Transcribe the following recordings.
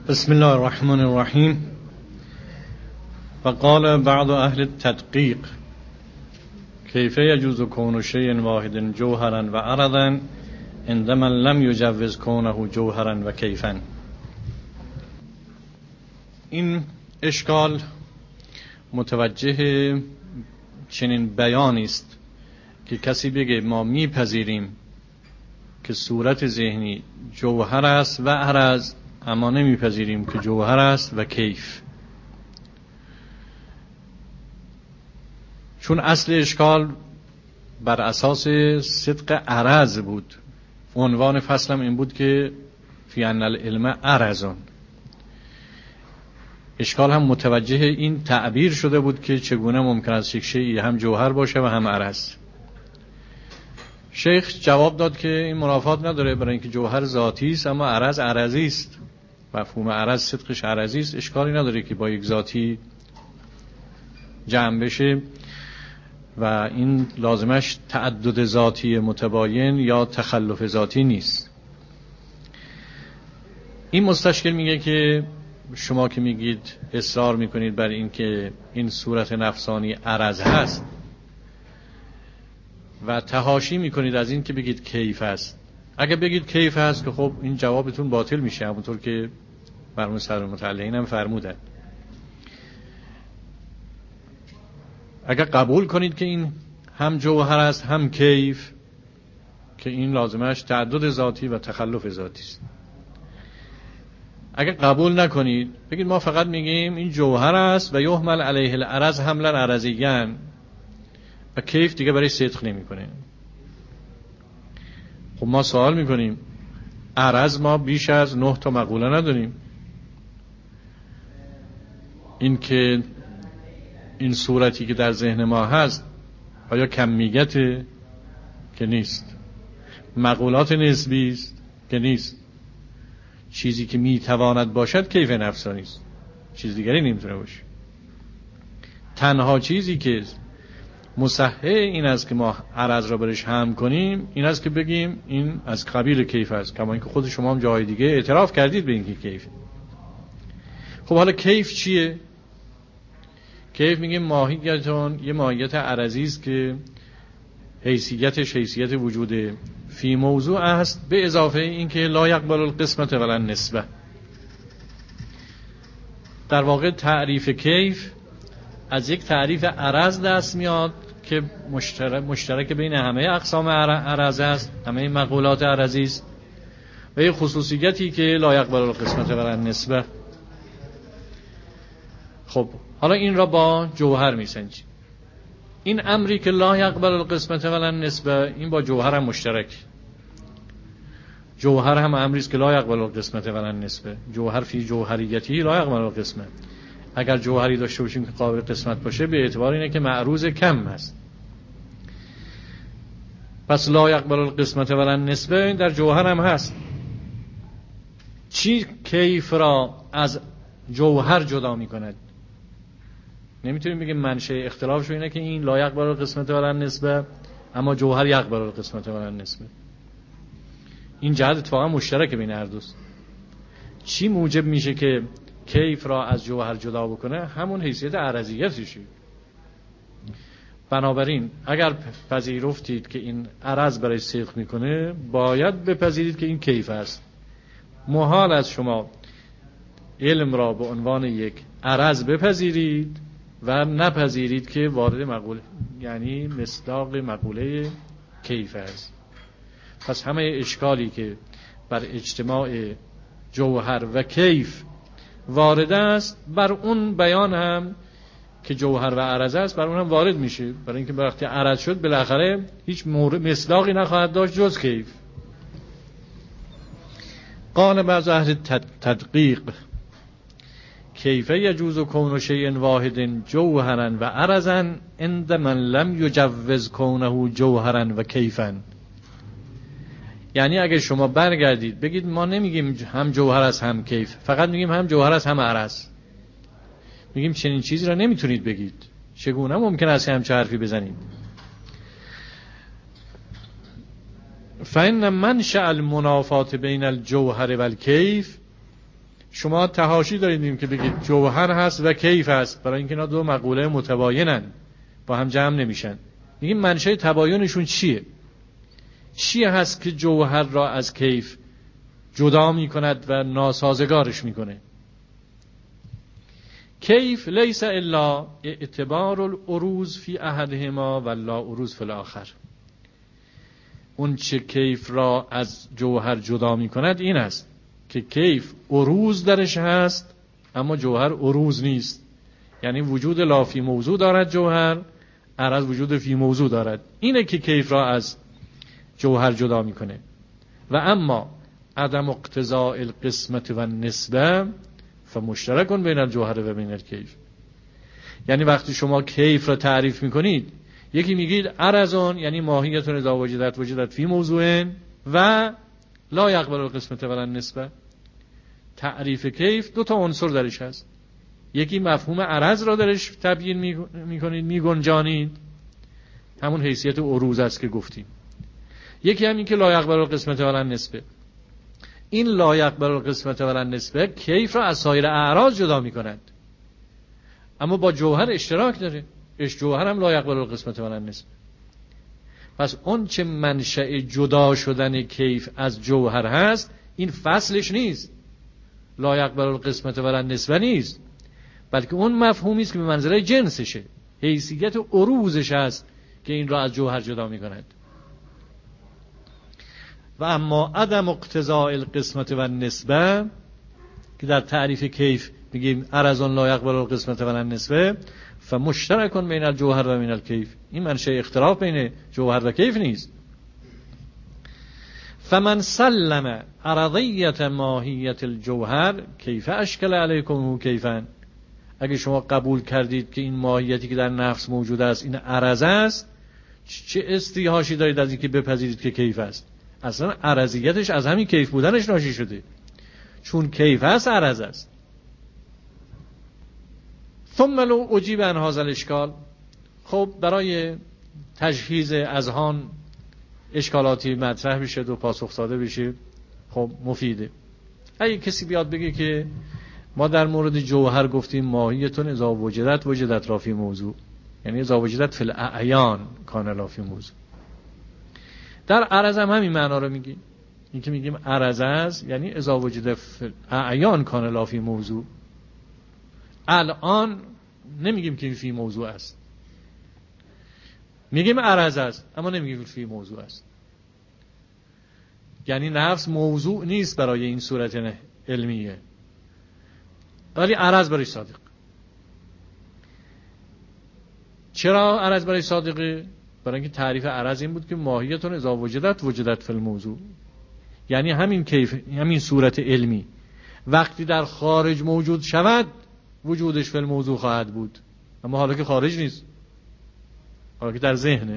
بسم الله الرحمن الرحیم. وقال بعض اهل التدقیق کیف یجوز کون شیء واحد جوهرا و عرضا عندما لم یجوز کونه جوهرا و کیفا. این اشکال متوجه چنین بیانی است که کسی بگه ما میپذیریم که صورت ذهنی جوهر است و عرض، اما نمیپذیریم که جوهر است و کیف. چون اصل اشکال بر اساس صدق عرض بود. عنوان فصلم این بود که فی ان العلم عرضون. اشکال هم متوجه این تعبیر شده بود که چگونه ممکن است یک شیء هم جوهر باشه و هم عرض. شیخ جواب داد که این منافات نداره، برای اینکه جوهر ذاتی است اما عرض عرضی است. مفهوم عرض صدقش عرضی است، اشکالی نداره که با یک ذاتی جمع بشه و این لازمش تعدد ذاتی متباین یا تخلف ذاتی نیست. این مستشکل میگه که شما که میگید اصرار میکنید بر این که این صورت نفسانی عرض هست و تحاشی میکنید از این که بگید کیف هست. اگه بگید کیف هست که خب این جوابتون باطل میشه، همونطور که مرحوم صدر المتعلقین هم فرمودن. اگر قبول کنید که این هم جوهر است هم کیف، که این لازمش تعدد ذاتی و تخلف ذاتی است. اگر قبول نکنید بگید ما فقط میگیم این جوهر است و یحمل علیه العرض حملا عرضیاً و کیف دیگه برای صدق نمیکنه. خب ما سوال میکنیم عرض ما بیش از 9 تا مقوله نداریم. این که این صورتی که در ذهن ما هست آیا کمیت که نیست، مقولات نسبی است که نیست، چیزی که میتواند باشد کیف نفسانی است، چیز دیگری نمیتونه باشه. تنها چیزی که مصحح این است که ما عرض را برش هم کنیم این است که بگیم این از قبیل کیف است، کما اینکه خود شما هم جای دیگه اعتراف کردید به اینکه کیف. خب حالا کیف چیه؟ کیف میگیم ماهیتون یه ماهیت عرضی است که حیثیتش حیثیت وجود فی موضوع است، به اضافه اینکه لا یقبل القسمت ولا النسبه. در واقع تعریف کیف از یک تعریف عرض دست میاد که مشترک بین همه اقسام عرض است، همه مقولات عرضی است، و یک خصوصیتی که لا یقبل القسمت ولا النسبه. خب حالا این را با جوهر میسنجیم. این امری که لا یقبل القسمت ولا النسبه این با جوهر هم مشترک. جوهر هم امری است که لا یقبل القسمت ولا النسبه. جوهر فی جوهریتی لا یقبل القسمت. اگر جوهری داشته باشیم که قابل قسمت باشه به اعتبار اینه که معروض کم هست. پس لا یقبل القسمت ولا النسبه در جوهر هم هست. چی کیف را از جوهر جدا میکند؟ نمیتونیم بگیم منشأ اختلافش اینه که این لا یقبل القسمت ولا النسبه اما جوهر یقبل القسمت ولا النسبه. این جهت اتفاقا مشترک بین هر دوست. چی موجب میشه که کیف را از جوهر جدا بکنه؟ همون حیثیت عرضیتشه. بنابراین اگر پذیرفتید که این عرض برای صدق میکنه باید بپذیرید که این کیف است. محال از شما علم را به عنوان یک عرض بپذیرید و نپذیرید که وارد مقوله، یعنی مصداق مقوله کیف است. پس همه اشکالی که بر اجتماع جوهر و کیف وارد است بر اون بیان هم که جوهر و عرض است بر اون هم وارد میشه، برای اینکه وقتی عرض شد بالاخره هیچ مصداقی نخواهد داشت جز کیف. قال بعض اهل تدقیق کیف یجوز کون شیء واحد جوهرا و عرضا عند من لم یجوز کونه جوهرا و کیفا. یعنی اگه شما برگردید بگید ما نمیگیم هم جوهر است هم کیف، فقط میگیم هم جوهر است هم عرض، میگیم چنین چیزی را نمیتونید بگید. چگونه ممکن است همچه حرفی بزنید؟ فإن منشأ المنافات بین الجوهر والکیف شما تحاشی دارید که بگید جوهر هست و کیف هست، برای اینکه اینا دو مقوله متباینن، با هم جمع نمیشن. میگیم منشأ تباینشون چیه هست که جوهر را از کیف جدا میکند و ناسازگارش میکنه؟ کیف لیس الا اعتبار العروض فی احدهما و لا عروض فی الاخر. اون چه کیف را از جوهر جدا میکند این است که کیف عروض درش هست اما جوهر عروض نیست. یعنی وجود لا فی موضوع دارد جوهر، عرض وجود فی موضوع دارد. اینه که کیف را از جوهر جدا میکنه. و اما عدم اقتضاء القسمت و نسبه فمشترک بین الجوهر و بین الکیف. یعنی وقتی شما کیف را تعریف میکنید، یکی میگید عرضون یعنی ماهیتون اذا وجدت فی موضوع و لا یقبل القسمت ولا النسبه. تعریف کیف دو تا عنصر درش هست. یکی مفهوم عرض را درش تبیین میکنید، میگنجانید، همون حیثیت عروض است که گفتیم. یکی همین که لا یقبل القسمت ولا النسبه. این لا یقبل القسمت ولا النسبه کیف را از سایر اعراض جدا میکند، اما با جوهر اشتراک داره. جوهر هم لا یقبل القسمت ولا النسبه. پس اون چه منشأ جدا شدن کیف از جوهر هست، این فصلش نیست، لا یقبل القسمت ولا النسبه نیست، بلکه اون مفهومی است که به منزله جنسشه، حیثیت عروضش هست که این را از جوهر جدا میکند. و اما عدم اقتضاء القسمت و النسبه که در تعریف کیف میگیم عرضون لا یقبل القسمت ولا النسبه فمشترک بین الجوهر و بین الکیف. این منشأ اختلاف بین جوهر و کیف نیست. فمن سلم عرضیت ماهیت الجوهر کیف اشکل علیکم کیفا. اگه شما قبول کردید که این ماهیتی که در نفس موجود است این عرض است، چه استیحاشی دارید از اینکه بپذیرید که کیف است؟ اصلا عرضیتش از همین کیف بودنش ناشی شده، چون کیف است عرض است. ثم لو اجیب عن هذا الاشکال. خب برای تجهیز اذهان اشکالاتی مطرح بشه و پاسخ داده بشه، خب مفیده. اگه کسی بیاد بگه که ما در مورد جوهر گفتیم ماهیتون اذا وجدت را فی موضوع، یعنی اذا وجدت فی الاعیان کان لا فی موضوع. در عرض هم همین معنا رو میگیم. این که میگیم عرض است یعنی اذا وجدت فی الاعیان کان لا فی موضوع. الان نمیگیم که فی موضوع است، میگیم عرض است اما نمیگیم فی موضوع است. یعنی نفس موضوع نیست برای این صورت علمیه، ولی عرض برای صادق. چرا عرض برای صادقه؟ برای اینکه تعریف عرض این بود که ماهیتون اذا وجدت فی الموضوع، یعنی همین کیف، همین صورت علمی وقتی در خارج موجود شود وجودش فی الموضوع خواهد بود، اما حالا که خارج نیست، حالا که در ذهنه.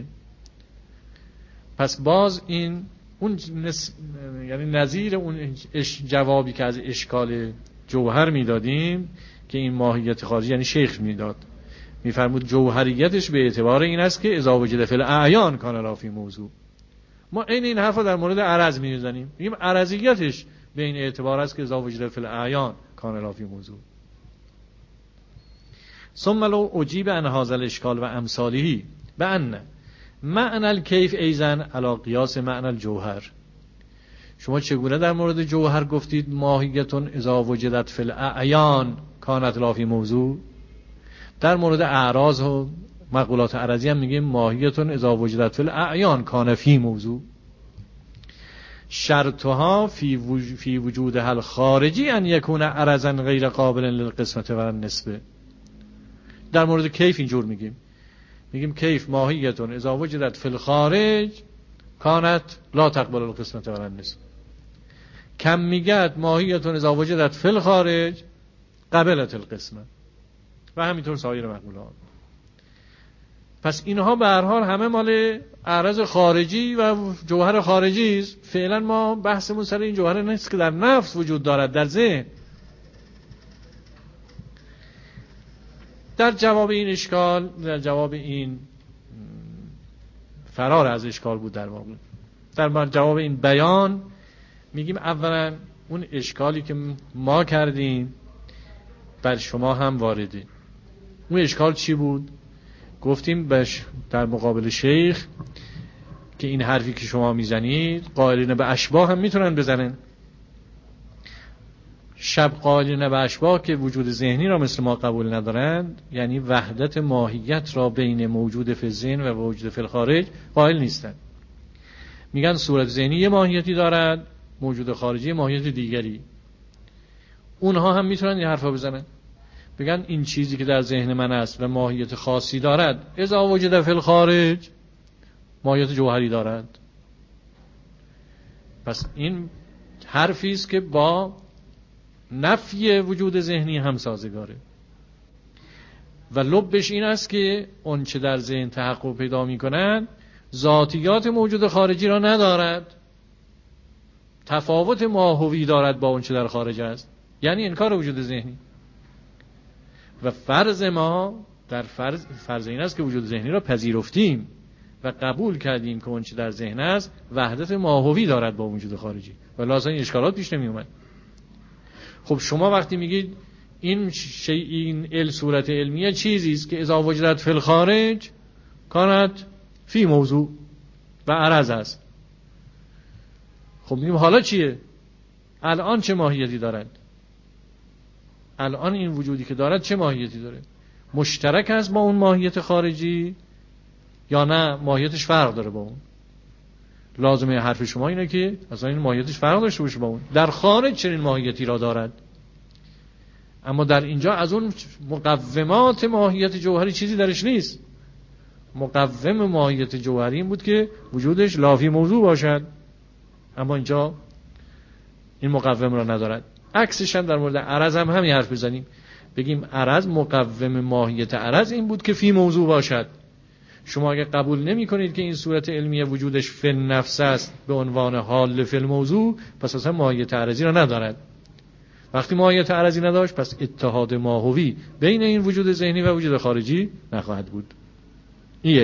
پس باز این اون یعنی نظیر اون جوابی که از اشکال جوهر میدادیم که این ماهیت خارجی، یعنی شیخ میداد، میفرمود جوهریتش به اعتبار این است که اذا وجد فی الاعیان کان لا فی موضوع. ما این حرفو در مورد عرض میزنیم، میگیم عرضیتش به این اعتبار است که اذا وجد فی الاعیان کان لا فی موضوع. ثم لو اجیب عن هذا الاشکال و امثاله بان معنی الکیف ایضا علی قیاس معنی الجوهر. شما چگونه در مورد جوهر گفتید ماهیتون اذا وجدت فی الاعیان کانت لا فی موضوع، در مورد اعراض و مقولات عرضی هم میگیم ماهیتون اذا وجدت فی الاعیان کان فی موضوع. شرطها فی وجودها الخارجی ان یکون عرضا غیر قابل للقسمت و النسبه. در مورد کیف اینجور میگیم کیف ماهیتون اذا وجدت فی الخارج کانت لا تقبل القسمت و النسبه. کمیت ماهیتون اذا وجدت فی الخارج قبلت القسمه، و همینطور سایر مقولات. پس اینها به هر حال همه مال اعراض خارجی و جوهر خارجی است. فعلا ما بحثمون سر این جوهر نیست که در نفس وجود دارد، در ذهن. در جواب این اشکال، در جواب این فرار از اشکال بود، در واقع در جواب این بیان میگیم اولا اون اشکالی که ما کردیم بر شما هم وارده. اون اشکال چی بود؟ گفتیم در مقابل شیخ که این حرفی که شما میزنید قائلین به اشباح هم میتونن بزنن. قائلین به اشباح که وجود ذهنی را مثل ما قبول ندارند، یعنی وحدت ماهیت را بین موجود فی الذهن و موجود فی الخارج قائل نیستند. میگن صورت ذهنی یه ماهیتی دارد، موجود خارجی ماهیت دیگری. اونها هم میتونن این حرفا بزنن، بگن این چیزی که در ذهن من است و ماهیت خاصی دارد، اذا وجد فی الخارج ماهیت جوهری دارد. پس این حرفی است که با نفی وجود ذهنی هم سازگاره و لبش این است که اون چه در ذهن تحقق پیدا می‌کنند ذاتیات موجود خارجی را ندارد، تفاوت ماهوی دارد با اون چه در خارج است، یعنی انکار وجود ذهنی. و فرض ما در فرض این است که وجود ذهنی را پذیرفتیم و قبول کردیم که اون چه در ذهن است وحدت ماهوی دارد با وجود خارجی و لازم این اشکالات پیش نمی اومد. خب شما وقتی میگید این صورت علمیه چیزی است که اذا وجدت فی الخارج کانت فی موضوع و عرض است، خب میگیم حالا چیه؟ الان چه ماهیتی دارد؟ الان این وجودی که دارد چه ماهیتی داره؟ مشترک است با اون ماهیت خارجی یا نه ماهیتش فرق داره با اون؟ لازمه حرف شما اینه که اصلا این ماهیتش فرق داشته باشه با اون. در خارج چنین ماهیتی را دارد، اما در اینجا از اون مقومات ماهیت جوهری چیزی درش نیست. مقوم ماهیت جوهری این بود که وجودش لافی موضوع باشد، اما اینجا این مقوم را ندارد. عکسش هم در مورد عرض هم همین حرف بزنیم، بگیم عرض مقوم ماهیت عرض این بود که فی موضوع باشد. شما اگه قبول نمی کنید که این صورت علمیه وجودش فی النفس است به عنوان حال فی الموضوع، پس اصلا ماهیت عرضی را ندارد. وقتی ماهیت عرضی نداشت پس اتحاد ماهوی بین این وجود ذهنی و وجود خارجی نخواهد بود. این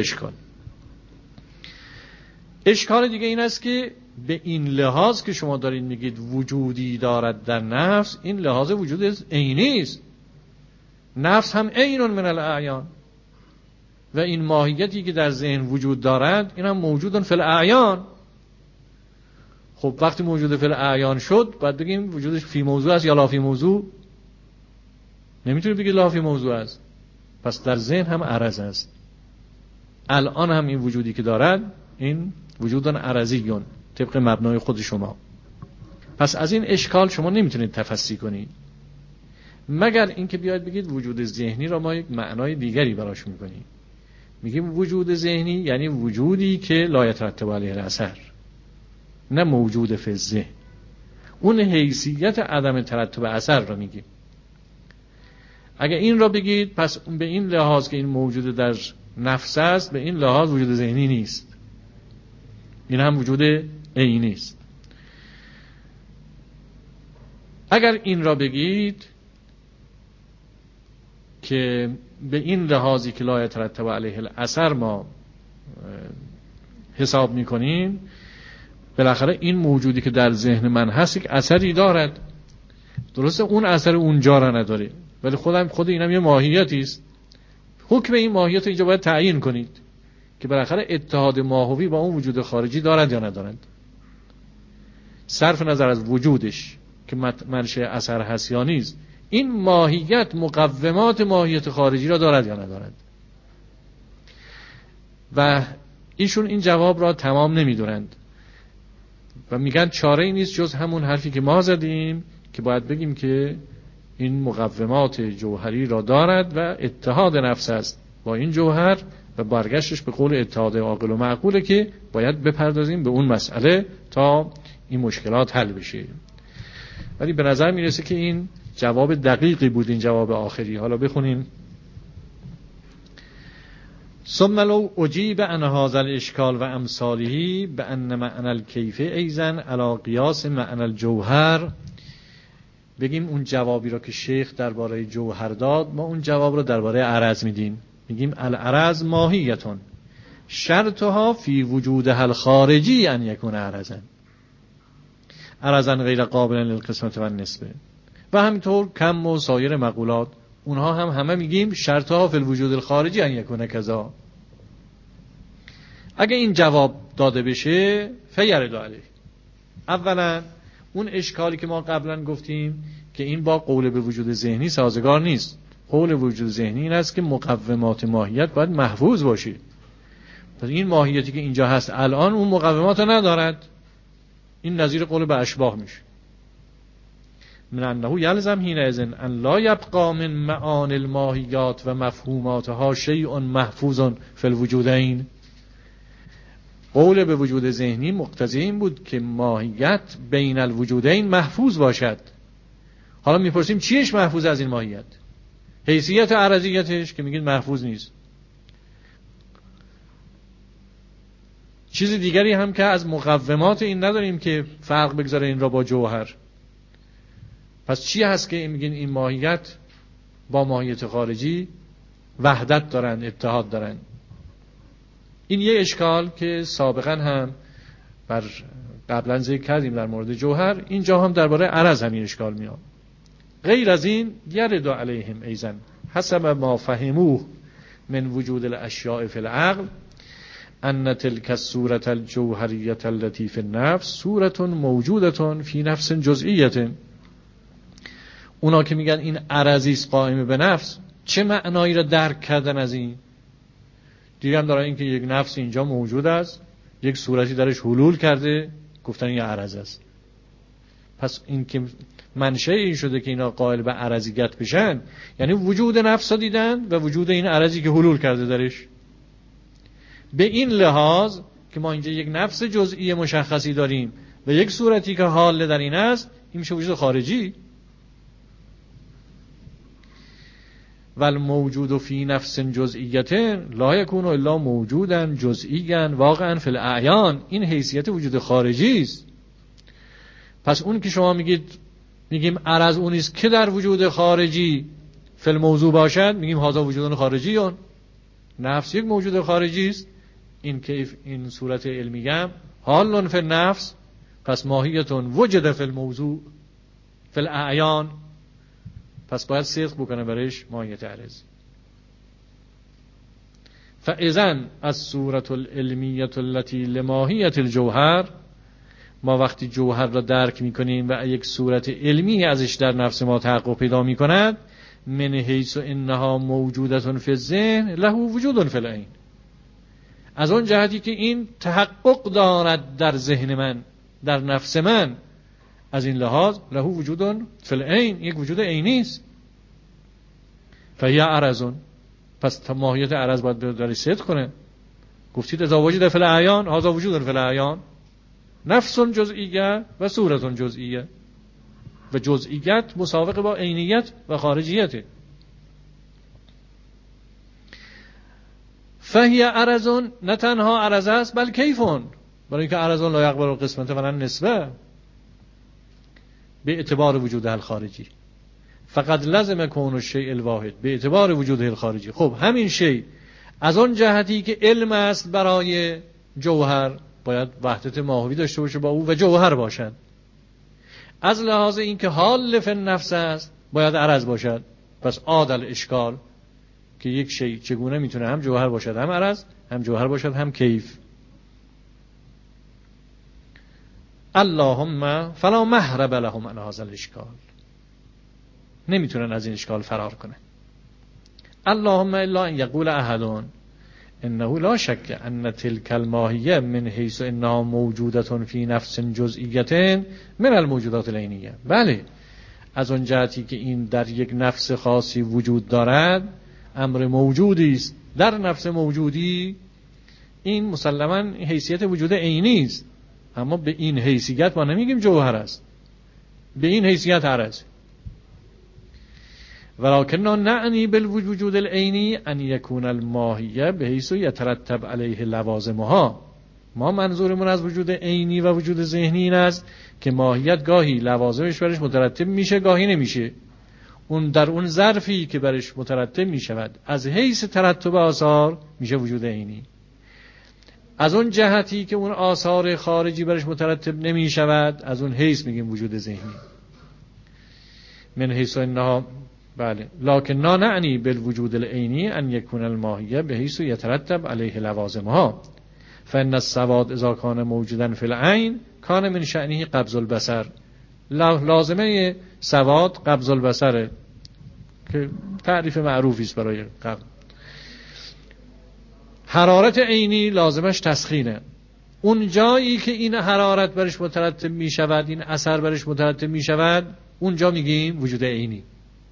اشکال دیگه این است که به این لحاظ که شما دارین میگید وجودی دارد در نفس، این لحاظ وجود عینی است. نفس هم عین من الاعیان و این ماهیتی که در ذهن وجود دارد این هم موجود فی الاعیان. خب وقتی موجود فی الاعیان شد باید بگیم وجودش فی موضوع است یا لا فی موضوع؟ نمیتونی بگید لا فی موضوع است. پس در ذهن هم عرض است. الان هم این وجودی که دارد این وجودان عرضیون طبق مبنای خود شما. پس از این اشکال شما نمیتونید تفسیر کنید، مگر اینکه بیاید بگید وجود ذهنی را ما یک معنای دیگری براش میکنیم. میگیم وجود ذهنی یعنی وجودی که لا یترتب علیه الاثر، نه موجود فی الذهن. اون حیثیت عدم ترتب اثر را میگیم. اگر این را بگید پس به این لحاظ که این موجود در نفس است، به این لحاظ وجود ذهنی نیست، این هم وجود عینی است. اگر این را بگید که به این لحاظی که لا یترتب علیه الاثر ما حساب میکنیم، بالاخره این موجودی که در ذهن من هست یک اثری دارد. درسته اون اثر اونجا را نداره، ولی خود اینم یه ماهیتی است. حکم این ماهیت اینجا باید تعیین کنید که بالاخره اتحاد ماهوی با اون وجود خارجی دارد یا ندارد. صرف نظر از وجودش که منشأ اثر هست یا نیست، این ماهیت مقومات ماهیت خارجی را دارد یا ندارد. و ایشون این جواب را تمام نمیدونند و میگن چاره ای نیست جز همون حرفی که ما زدیم که باید بگیم که این مقومات جوهری را دارد و اتحاد نفس است با این جوهر و برگشتش به قول اتحاد عاقل و معقوله که باید بپردازیم به اون مسئله تا این مشکلات حل بشه. ولی به نظر میرسه که این جواب دقیقی بود، این جواب آخری. حالا بخونیم. ثم لو اجیب عن هذا الاشکال و امثاله بان معنى الکیف ایضا علی قیاس معنى الجوهر. بگیم اون جوابی را که شیخ درباره جوهر داد، ما اون جواب را درباره عرض میدیم. میگیم العرض ماهیتون شرطها فی وجودها الخارجی ان یکون عرضا. عرضاً غیر قابل للقسمت و النسبه. و همینطور کم و سایر مقولات، اونها هم همه میگیم شرطها فی الوجود الخارجی ان یکون کذا. اگه این جواب داده بشه فیرد علیه. اولا اون اشکالی که ما قبلا گفتیم که این با قول به وجود ذهنی سازگار نیست. قول وجود ذهنی این است که مقومات ماهیت باید محفوظ باشه. پس این ماهیتی که اینجا هست الان اون مقومات رو ندارد. این نظیر قول به اشباح میشه. من انه یلزم حینئذ ان لا یبقى من معانی الماهیات و مفهوماتها شیء محفوظ فی الوجودین. قول به وجود ذهنی مقتضی این بود که ماهیت بین الوجودین محفوظ باشد. حالا میپرسیم چیش محفوظ از این ماهیت؟ حیثیت و عرضیتش که میگید محفوظ نیست. چیز دیگری هم که از مقومات این نداریم که فرق بگذاره این را با جوهر. پس چی هست که میگین این ماهیت با ماهیت خارجی وحدت دارن، اتحاد دارن؟ این یه اشکال که سابقا هم بر قبلا ذکر کردیم در مورد جوهر، اینجا هم درباره عرض همین اشکال میاد. غیر از این یرد علیهم ایزن حسب ما فهموه من وجود الاشیاء فی العقل ان تلك الصورة الجوهریة التي في النفس صورة موجودة فی نفس جزئیة. اونا که میگن این عرضی است قائم به نفس، چه معنایی را درک کردن از این؟ دیگه هم دارن این که یک نفس اینجا موجود است، یک صورتی درش حلول کرده، گفتن این عرض است. پس این که منشأ این شده که اینا قائل به عرضیت بشن، یعنی وجود نفس را دیدن و وجود این عرضی که حلول کرده درش. به این لحاظ که ما اینجا یک نفس جزئی مشخصی داریم و یک صورتی که حال در این است، این میشه وجود خارجی. والموجود فی نفس جزئیت لا یکون الا موجودا جزئیا واقعا فی الاعیان. این حیثیت وجود خارجی است. پس اون که شما میگیم عرض اون است که در وجود خارجی فی الموضوع باشد، میگیم هذا وجود خارجی. اون نفس یک موجود خارجی است. این کیف این صورت علمیه هم حال فی النفس، پس ماهیت وجد فی الموضوع فی الاعیان، پس باید صدق بکنه برایش ماهیت عرض. فاذا الصورة العلمیة التي لماهیت الجوهر، ما وقتی جوهر را درک میکنیم و یک صورت علمی ازش در نفس ما تحقق پیدا میکند، من حیث انها موجودة فی الذهن له وجود فی العین، از اون جهتی که این تحقق دارد در ذهن من، در نفس من، از این لحاظ له وجود فی العین، یک وجود عینی است. فهی عرض، پس ماهیت عرض باید داری صدق کنه. گفتید اذا وجد فی الاعیان هذا وجود فی الاعیان، نفس جزئیه و صورت جزئیه، و جزئیت مساوق با عینیت و خارجیت. فهی عرض، نه تنها عرض است بل کیفون، برای اینکه عرض لا یقبل القسمت ولا نسبه به اعتبار وجود الخارجی. فقط لازم کون الشیء الواحد به اعتبار وجود الخارجی. خب همین شیء از اون جهتی که علم است برای جوهر باید وحدت ماهوی داشته باشه با او و جوهر باشد. از لحاظ اینکه حال فی النفس است باید عرض باشد. پس عادل اشکال که یک شیء چگونه میتونه هم جوهر باشد هم عرض، هم جوهر باشد هم کیف. اللهم فلا محرب لهم عن هذا الاشکال، نمیتونن از این اشکال فرار کنه. اللهم الا ان یقول احد انه لا شک ان تلك الماهیه من حیث انها موجودة فی نفس جزئیه من الموجودات العینیه. بله، از اون جهتی که این در یک نفس خاصی وجود دارد، امر موجودی است در نفس موجودی، این مسلما حیثیت وجود عینی است. اما به این حیثیت ما نمیگیم جوهر است، به این حیثیت عرض. ولكننا نعني بالوجود العینی ان یکون الماهیه بحیث یترتب علیه لوازمها. ما منظورمون از وجود عینی و وجود ذهنی این است که ماهیت گاهی لوازمش برش مترتب میشه، گاهی نمیشه. اون در اون ظرفی که برش مترتب میشود از حیث ترتب آثار میشه وجود عینی. از اون جهتی که اون آثار خارجی برش مترتب نمی شود، از اون حیث میگیم وجود ذهنی. من حیث انها بله لکن لا نعنی بالوجود العینی ان یکون الماهیه به حیث یترتب علیه لوازمها فان السواد اذا کان موجودا فی العین کان من شأنه قبض البصر. لازمه سواد قبض البصره که تعریف معروفی است برای قبض. حرارت عینی لازمش تسخینه. اون جایی که این حرارت برش مترتب می شود، این اثر برش مترتب می شود، اونجا میگیم وجود عینی.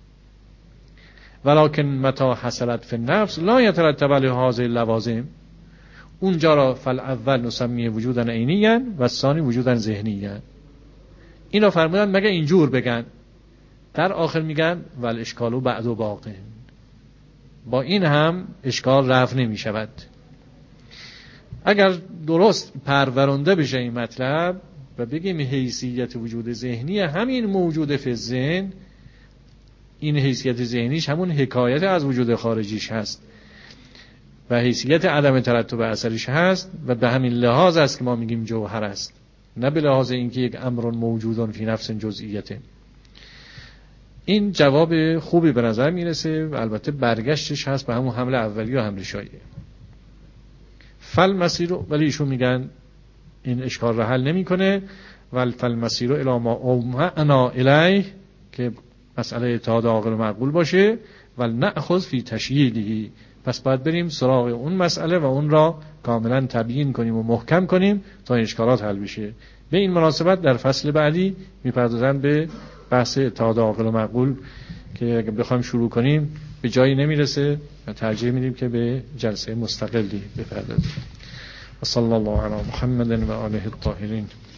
ولکن متى حصلت فی النفس لا یترتب علیه هذه اللوازم، اونجا را فالاول نسمی وجودا عینیا و الثانی وجودا ذهنیا. اینا فرمودن مگه اینجور بگن، در آخر میگن ول اشکالو بعد و باقی، با این هم اشکال رفع نمی شود. اگر درست پرورنده بشه این مطلب و بگیم حیثیت وجود ذهنی همین موجود فی الذهن، این حیثیت ذهنیش همون حکایت از وجود خارجیش هست و حیثیت عدم ترتب اثرش هست و به همین لحاظ است که ما میگیم جوهر است، نه به لحاظ اینکه یک امر موجودون فی نفس جزئیته. این جواب خوبی به نظر میرسه و البته برگشتش هست به همون حمله اولی و حمله شایعه. فالمسیر، ولی ایشون میگن این اشکال را حل نمیکنه. فالمسیر الی ما اومعنا الیه که مسئله اتحاد عاقل و معقول باشه، ولنأخذ فی تشییده، پس باید بریم سراغ اون مسئله و اون را کاملا تبیین کنیم و محکم کنیم تا این اشکالات حل بشه. به این مناسبت در فصل بعدی میپردازن به بحث اتحاد عاقل و معقول که اگه بخوایم شروع کنیم به جایی نمیرسه و ترجیح میدیم که به جلسه مستقلی بپردازیم. و صلی الله علی محمد و آله الطاهرین.